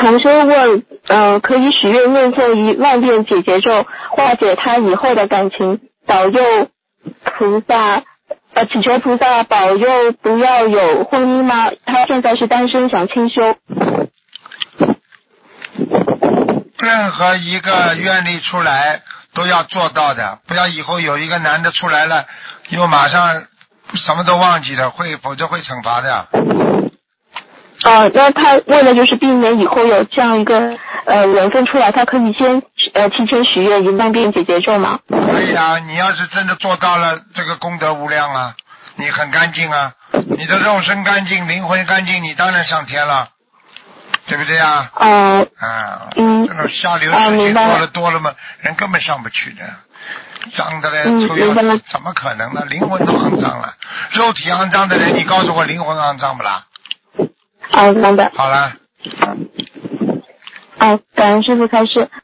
同学问，可以许愿念诵10000遍解结咒，化解他以后的感情，保佑菩萨，祈求菩萨保佑不要有婚姻吗？他现在是单身，想清修。 任何一个愿力出来都要做到的，不要以后有一个男的出来了，又马上什么都忘记了，否则会惩罚的。 那他为了就是避免以后有这样一个缘分出来，他可以先提前许愿10000遍解结咒吗？ 可以啊，你要是真的做到了，这个功德无量啊，你很干净啊，你的肉身干净，灵魂干净，你当然上天了，对不对啊？这种下流事情多了嘛，人根本上不去的。脏的嘞，臭要死，怎么可能呢？灵魂都肮脏了，肉体肮脏的人，你告诉我灵魂肮脏不啦？ 明白。 好了。 感恩师父开示。